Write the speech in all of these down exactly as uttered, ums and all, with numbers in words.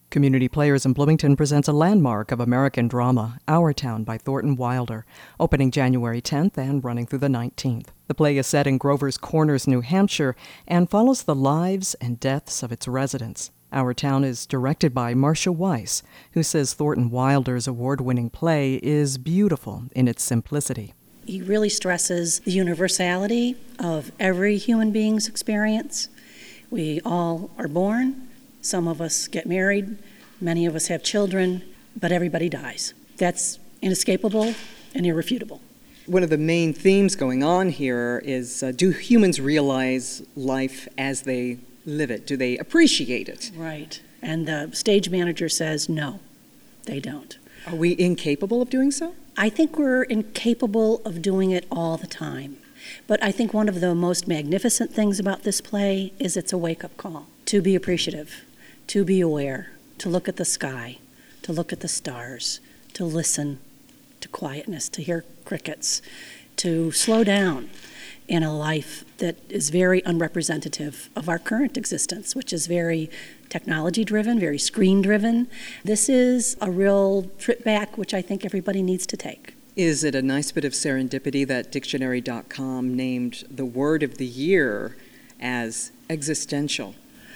Community Players in Bloomington presents a landmark of American drama, Our Town by Thornton Wilder, opening January tenth and running through the nineteenth. The play is set in Grover's Corners, New Hampshire, and follows the lives and deaths of its residents. Our Town is directed by Marcia Weiss, who says Thornton Wilder's award-winning play is beautiful in its simplicity. He really stresses the universality of every human being's experience. We all are born. Some of us get married, many of us have children, but everybody dies. That's inescapable and irrefutable. One of the main themes going on here is, uh, do humans realize life as they live it? Do they appreciate it? Right. And the stage manager says, no, they don't. Are we incapable of doing so? I think we're incapable of doing it all the time. But I think one of the most magnificent things about this play is it's a wake-up call to be appreciative, to be aware, to look at the sky, to look at the stars, to listen to quietness, to hear crickets, to slow down in a life that is very unrepresentative of our current existence, which is very technology-driven, very screen-driven. This is a real trip back, which I think everybody needs to take. Is it a nice bit of serendipity that dictionary dot com named the word of the year as existential?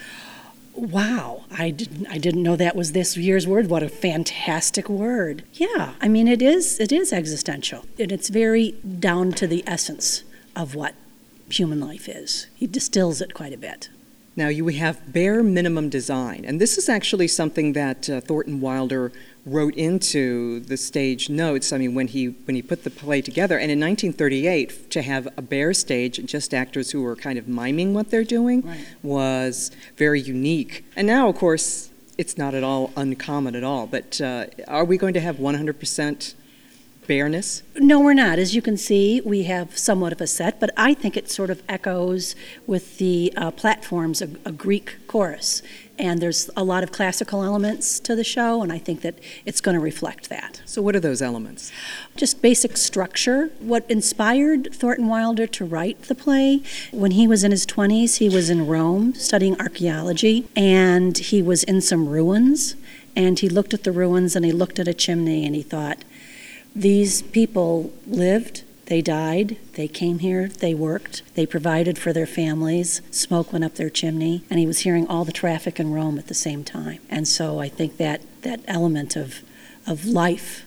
Wow, I didn't I didn't know that was this year's word. What a fantastic word. Yeah, I mean it is it is existential. And it's very down to the essence of what human life is. He distills it quite a bit. Now you have bare minimum design, and this is actually something that uh, Thornton Wilder wrote into the stage notes. I mean, when he when he put the play together, and in nineteen thirty-eight, to have a bare stage and just actors who were kind of miming what they're doing right. was very unique. And now, of course, it's not at all uncommon at all. But uh, are we going to have one hundred percent bareness? No, we're not. As you can see, we have somewhat of a set, but I think it sort of echoes with the uh, platforms, a, a Greek chorus. And there's a lot of classical elements to the show, and I think that it's going to reflect that. So what are those elements? Just basic structure. What inspired Thornton Wilder to write the play, when he was in his twenties, he was in Rome studying archaeology, and he was in some ruins, and he looked at the ruins, and he looked at a chimney, and he thought, these people lived, they died, they came here, they worked, they provided for their families, smoke went up their chimney, and he was hearing all the traffic in Rome at the same time. And so I think that, that element of, of life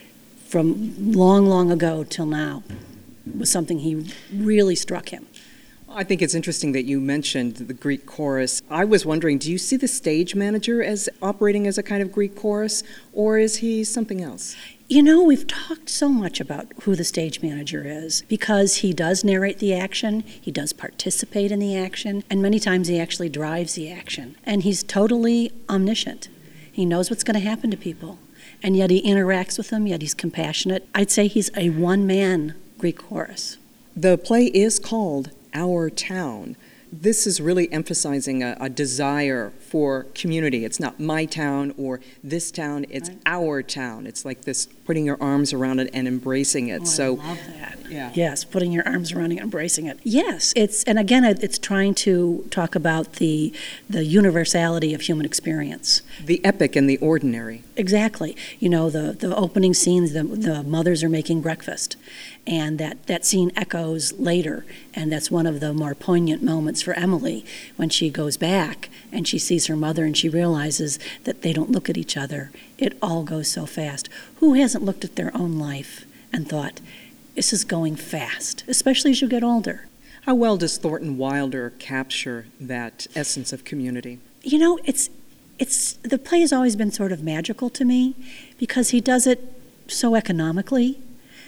from long, long ago till now was something he really struck him. I think it's interesting that you mentioned the Greek chorus. I was wondering, do you see the stage manager as operating as a kind of Greek chorus, or is he something else? You know, we've talked so much about who the stage manager is because he does narrate the action, he does participate in the action, and many times he actually drives the action. And he's totally omniscient. He knows what's going to happen to people, and yet he interacts with them, yet he's compassionate. I'd say he's a one-man Greek chorus. The play is called Our Town. This is really emphasizing a, a desire for community. It's not my town or this town, it's right. Our town. It's like this putting your arms around it and embracing it. Oh, so, I love that. Yeah. Yes, putting your arms around it and embracing it. Yes, it's and again it's trying to talk about the the universality of human experience. The epic and the ordinary. Exactly. You know, the, the opening scenes, the, the mothers are making breakfast. And that, that scene echoes later, and that's one of the more poignant moments for Emily when she goes back and she sees her mother and she realizes that they don't look at each other. It all goes so fast. Who hasn't looked at their own life and thought, this is going fast, especially as you get older? How well does Thornton Wilder capture that essence of community? You know, it's it's the play has always been sort of magical to me because he does it so economically.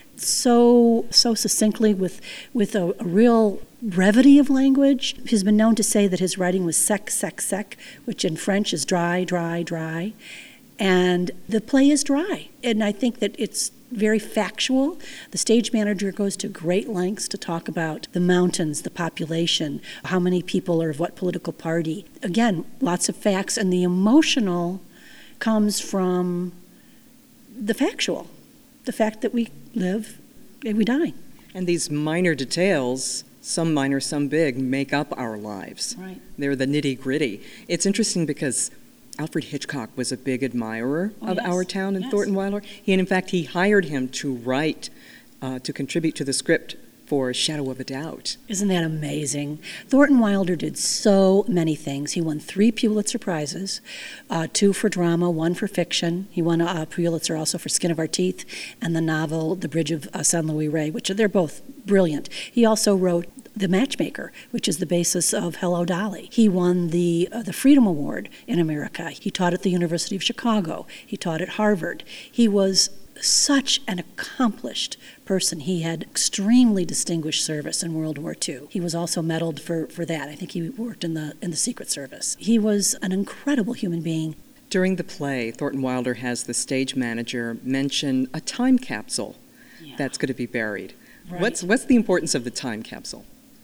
so so succinctly with with a, a real brevity of language. He's been known to say that his writing was sec, sec, sec, which in French is dry, dry, dry. And the play is dry. And I think that it's very factual. The stage manager goes to great lengths to talk about the mountains, the population, how many people are of what political party. Again, lots of facts, and the emotional comes from the factual. The fact that we live and we die. And these minor details, some minor, some big, make up our lives. Right. They're the nitty-gritty. It's interesting because Alfred Hitchcock was a big admirer Oh, of yes. Our Town and Yes. Thornton Wilder. He, and in fact, he hired him to write, uh, to contribute to the script for Shadow of a Doubt. Isn't that amazing? Thornton Wilder did so many things. He won three Pulitzer Prizes, uh, two for drama, one for fiction. He won a Pulitzer also for Skin of Our Teeth and the novel The Bridge of uh, San Luis Rey, which they're both brilliant. He also wrote The Matchmaker, which is the basis of Hello, Dolly. He won the uh, the Freedom Award in America. He taught at the University of Chicago. He taught at Harvard. He was such an accomplished person. He had extremely distinguished service in World War Two. He was also medaled for, for that. I think he worked in the in the Secret Service. He was an incredible human being. During the play, Thornton Wilder has the stage manager mention a time capsule Yeah. that's going to be buried. Right. What's what's the importance of the time capsule?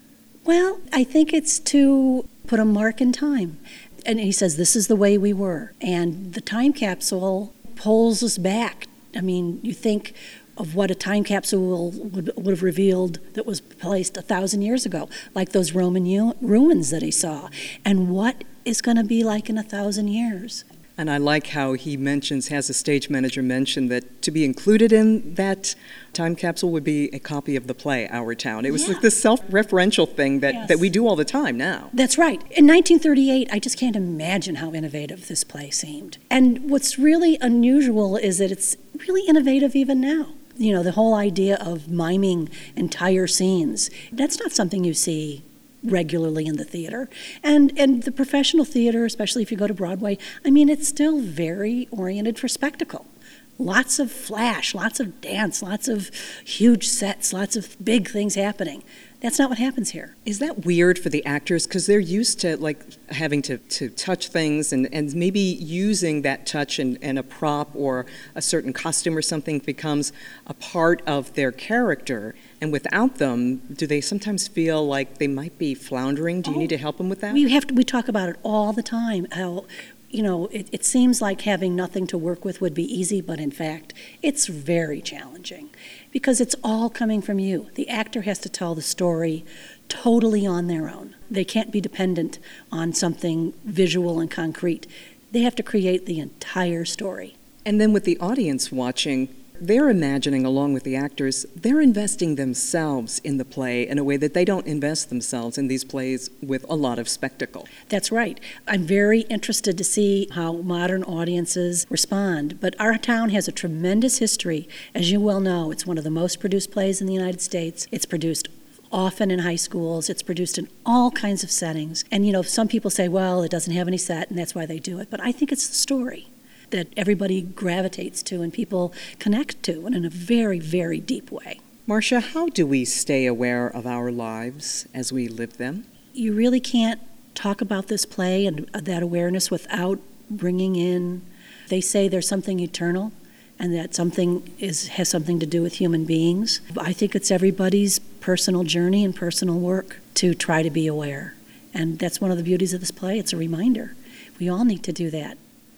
Well, I think it's to put a mark in time. And he says, this is the way we were. And the time capsule pulls us back. I mean, you think of what a time capsule would, would have revealed that was placed a thousand years ago, like those Roman u- ruins that he saw. And what is going to be like in a thousand years? And I like how he mentions, has a stage manager mention that to be included in that time capsule would be a copy of the play, Our Town. It was Yeah. like this self-referential thing that, Yes. that we do all the time now. That's right. In nineteen thirty-eight, I just can't imagine how innovative this play seemed. And what's really unusual is that it's really innovative even now. You know, the whole idea of miming entire scenes, that's not something you see regularly in the theater. And and the professional theater, especially if you go to Broadway, I mean, it's still very oriented for spectacle. Lots of flash, lots of dance, lots of huge sets, lots of big things happening. That's not what happens here. Is that weird for the actors? Because they're used to like having to, to touch things and, and maybe using that touch and, and a prop or a certain costume or something becomes a part of their character. And without them, do they sometimes feel like they might be floundering? Do you Oh, need to help them with that? We have to, we talk about it all the time, how, you know, it, it seems like having nothing to work with would be easy, but in fact, it's very challenging because it's all coming from you. The actor has to tell the story totally on their own. They can't be dependent on something visual and concrete. They have to create the entire story. And then with the audience watching, they're imagining along with the actors, they're investing themselves in the play in a way that they don't invest themselves in these plays with a lot of spectacle. That's right. I'm very interested to see how modern audiences respond. But Our Town has a tremendous history. As you well know, it's one of the most produced plays in the United States. It's produced often in high schools. It's produced in all kinds of settings. And, you know, some people say, well, it doesn't have any set, and that's why they do it. But I think it's the story that everybody gravitates to and people connect to, and in a very, very deep way. Marcia, how do we stay aware of our lives as we live them? You really can't talk about this play and that awareness without bringing in, they say there's something eternal and that something is has something to do with human beings. I think it's everybody's personal journey and personal work to try to be aware. And that's one of the beauties of this play. It's a reminder. We all need to do that.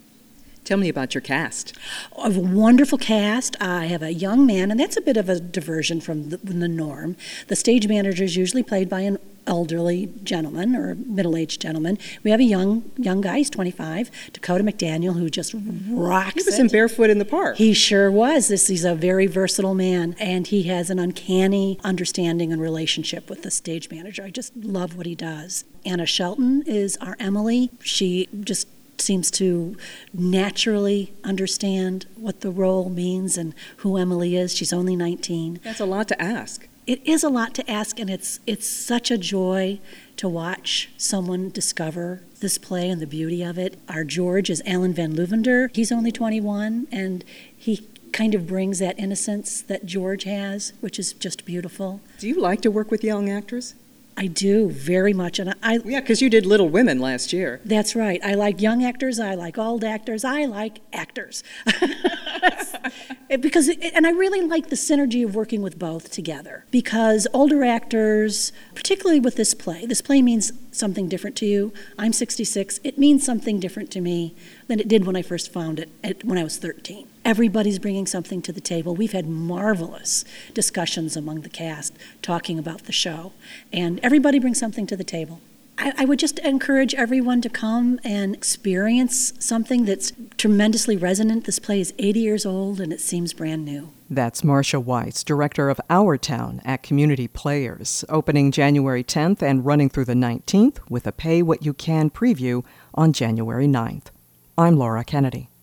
Tell me about your cast. A wonderful cast. I have a young man, and that's a bit of a diversion from the, the norm. The stage manager is usually played by an elderly gentleman or middle-aged gentleman. We have a young young guy, he's twenty-five, Dakota McDaniel, who just rocks He was it. in Barefoot in the Park. He sure was. This he's a very versatile man, and he has an uncanny understanding and relationship with the stage manager. I just love what he does. Anna Shelton is our Emily. She just seems to naturally understand what the role means and who Emily is. She's only nineteen. That's a lot to ask. It is a lot to ask, and it's it's such a joy to watch someone discover this play and the beauty of it. Our George is Alan Van Luvender. He's only twenty-one, and he kind of brings that innocence that George has, which is just beautiful. Do you like to work with young actors? I do very much, and I, Yeah, because you did Little Women last year. that's right. I like young actors. I like old actors. I like actors. because, it, and I really like the synergy of working with both together. Because older actors, particularly with this play, this play means something different to you. I'm sixty-six. It means something different to me than it did when I first found it at, when I was thirteen. Everybody's bringing something to the table. We've had marvelous discussions among the cast talking about the show, and everybody brings something to the table. I, I would just encourage everyone to come and experience something that's tremendously resonant. This play is eighty years old and it seems brand new. That's Marcia Weiss, director of Our Town at Community Players, opening January tenth and running through the nineteenth with a Pay What You Can preview on January ninth. I'm Laura Kennedy.